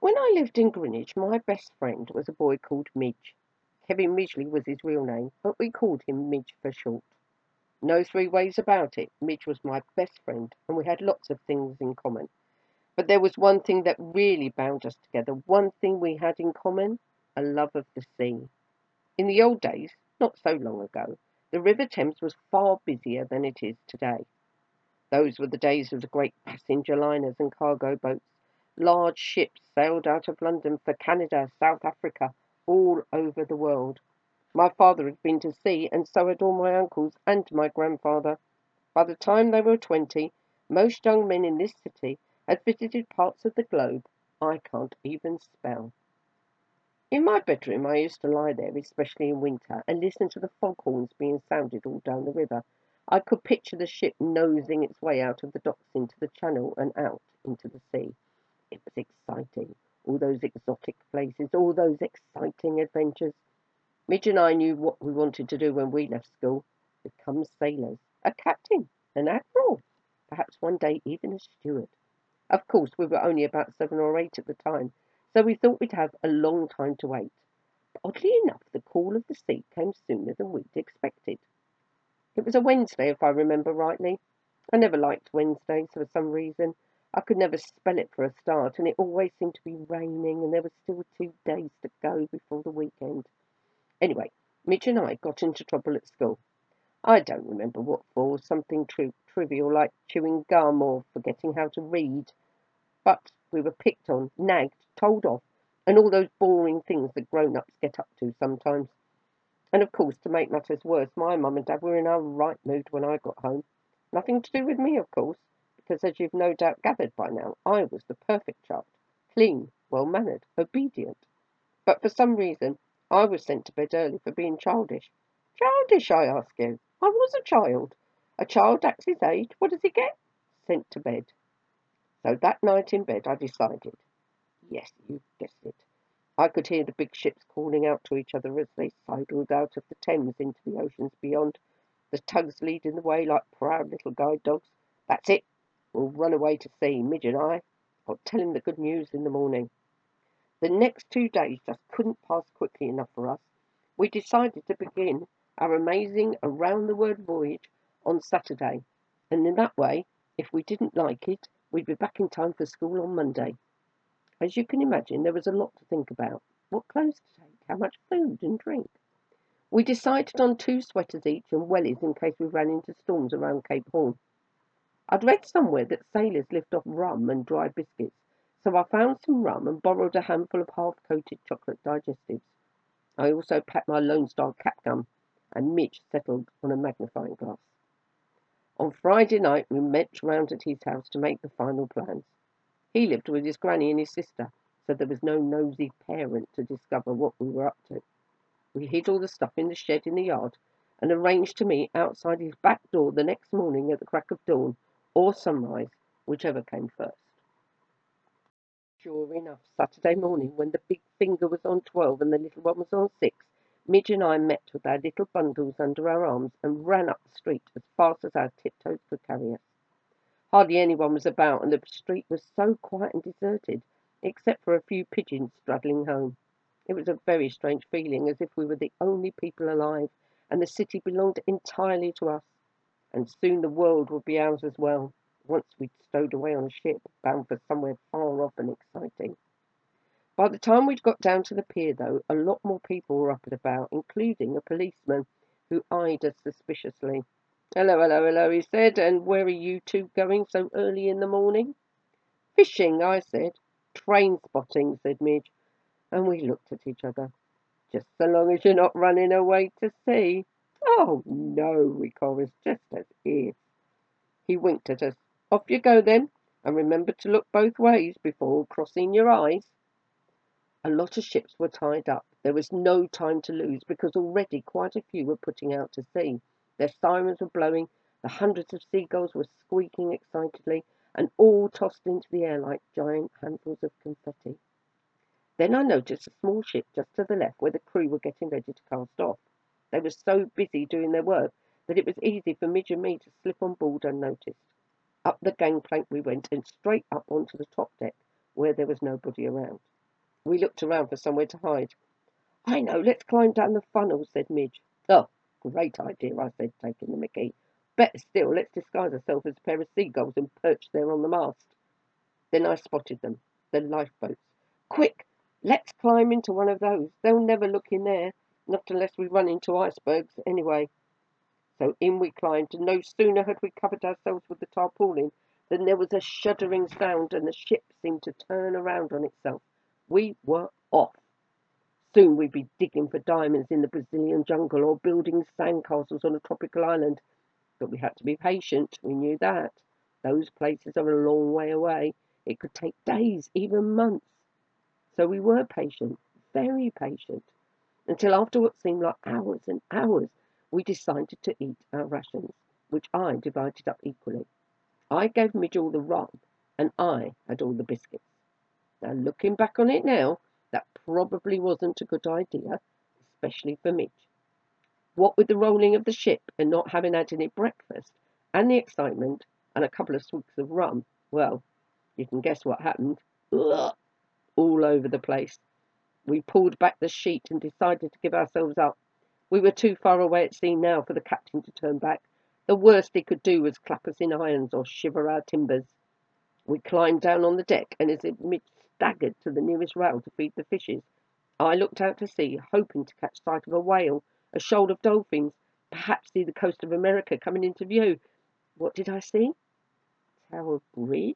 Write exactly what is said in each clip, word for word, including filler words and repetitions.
When I lived in Greenwich, my best friend was a boy called Midge. Kevin Midgley was his real name, but we called him Midge for short. No three ways about it, Midge was my best friend, and we had lots of things in common. But there was one thing that really bound us together, one thing we had in common, a love of the sea. In the old days, not so long ago, the River Thames was far busier than it is today. Those were the days of the great passenger liners and cargo boats. Large ships sailed out of London for Canada, South Africa, all over the world. My father had been to sea, and so had all my uncles and my grandfather. By the time they were twenty, most young men in this city had visited parts of the globe I can't even spell. In my bedroom I used to lie there, especially in winter, and listen to the foghorns being sounded all down the river. I could picture the ship nosing its way out of the docks into the channel and out into the sea. It was exciting. All those exotic places, all those exciting adventures. Midge and I knew what we wanted to do when we left school. Become sailors. A captain, an admiral, perhaps one day even a steward. Of course, we were only about seven or eight at the time, so we thought we'd have a long time to wait. But oddly enough, the call of the sea came sooner than we'd expected. It was a Wednesday, if I remember rightly. I never liked Wednesdays for some reason. I could never spell it for a start, and it always seemed to be raining, and there were still two days to go before the weekend. Anyway, Midge and I got into trouble at school. I don't remember what for, something tri- trivial like chewing gum or forgetting how to read. But we were picked on, nagged, told off, and all those boring things that grown-ups get up to sometimes. And of course, to make matters worse, my mum and dad were in a right mood when I got home. Nothing to do with me, of course, because as you've no doubt gathered by now, I was the perfect child, clean, well-mannered, obedient. But for some reason, I was sent to bed early for being childish. Childish, I ask you. I was a child. A child acts his age. What does he get? Sent to bed. So that night in bed I decided. Yes, you've guessed it. I could hear the big ships calling out to each other as they sidled out of the Thames into the oceans beyond, the tugs leading the way like proud little guide dogs. That's it. We'll run away to sea, Midge and I. I'll tell him the good news in the morning. The next two days just couldn't pass quickly enough for us. We decided to begin our amazing around-the-world voyage on Saturday, and in that way, if we didn't like it, we'd be back in time for school on Monday. As you can imagine, there was a lot to think about. What clothes to take, how much food and drink. We decided on two sweaters each and wellies in case we ran into storms around Cape Horn. I'd read somewhere that sailors lived off rum and dry biscuits, so I found some rum and borrowed a handful of half-coated chocolate digestives. I also packed my Lone Star cap gun, and Midge settled on a magnifying glass. On Friday night we met round at his house to make the final plans. He lived with his granny and his sister, so there was no nosy parent to discover what we were up to. We hid all the stuff in the shed in the yard and arranged to meet outside his back door the next morning at the crack of dawn or sunrise, whichever came first. Sure enough, Saturday morning, when the big finger was on twelve and the little one was on six, Midge and I met with our little bundles under our arms and ran up the street as fast as our tiptoes could carry us. Hardly anyone was about, and the street was so quiet and deserted, except for a few pigeons straddling home. It was a very strange feeling, as if we were the only people alive, and the city belonged entirely to us. And soon the world would be ours as well, once we'd stowed away on a ship, bound for somewhere far off and exciting. By the time we'd got down to the pier, though, a lot more people were up and about, including a policeman, who eyed us suspiciously. "Hello, hello, hello," he said, "and where are you two going so early in the morning?" "Fishing," I said. "Train spotting," said Midge, and we looked at each other. "Just so long as you're not running away to sea." "Oh, no," we chorused, just as if. He winked at us. "Off you go, then, and remember to look both ways before crossing your eyes." A lot of ships were tied up. There was no time to lose, because already quite a few were putting out to sea. Their sirens were blowing, the hundreds of seagulls were squeaking excitedly, and all tossed into the air like giant handfuls of confetti. Then I noticed a small ship just to the left, where the crew were getting ready to cast off. They were so busy doing their work that it was easy for Midge and me to slip on board unnoticed. Up the gangplank we went, and straight up onto the top deck, where there was nobody around. We looked around for somewhere to hide. "I know, let's climb down the funnel," said Midge. "Oh, great idea," I said, taking the mickey. "Better still, let's disguise ourselves as a pair of seagulls and perch there on the mast." Then I spotted them, the lifeboats. "Quick, let's climb into one of those. They'll never look in there, not unless we run into icebergs, anyway." So in we climbed, and no sooner had we covered ourselves with the tarpaulin than there was a shuddering sound, and the ship seemed to turn around on itself. We were off. Soon we'd be digging for diamonds in the Brazilian jungle or building sandcastles on a tropical island. But we had to be patient, we knew that. Those places are a long way away. It could take days, even months. So we were patient, very patient, until after what seemed like hours and hours, we decided to eat our rations, which I divided up equally. I gave Midge all the rum, and I had all the biscuits. Now, looking back on it now, that probably wasn't a good idea, especially for Midge. What with the rolling of the ship and not having had any breakfast, and the excitement, and a couple of swigs of rum, well, you can guess what happened. Ugh, all over the place. We pulled back the sheet and decided to give ourselves up. We were too far away at sea now for the captain to turn back. The worst he could do was clap us in irons or shiver our timbers. We climbed down on the deck, and as Midge staggered to the nearest rail to feed the fishes, I looked out to sea, hoping to catch sight of a whale, a shoal of dolphins, perhaps see the coast of America coming into view. What did I see? Tower Bridge?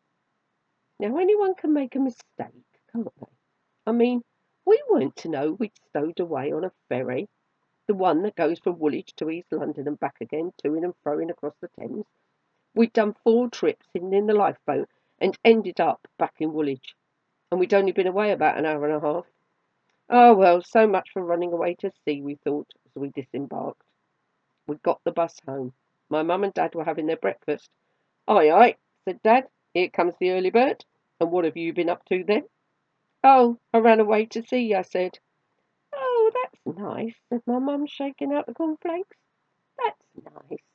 Now, anyone can make a mistake, can't they? I mean, we weren't to know we'd stowed away on a ferry, the one that goes from Woolwich to East London and back again, to-ing and fro-ing across the Thames. We'd done four trips hidden in the lifeboat and ended up back in Woolwich, and we'd only been away about an hour and a half. Oh, well, so much for running away to sea, we thought, as we disembarked. We got the bus home. My mum and Dad were having their breakfast. "Aye, aye," said Dad. "Here comes the early bird. And what have you been up to then?" "Oh, I ran away to sea," I said. "Oh, that's nice," said my mum, shaking out the cornflakes. "That's nice.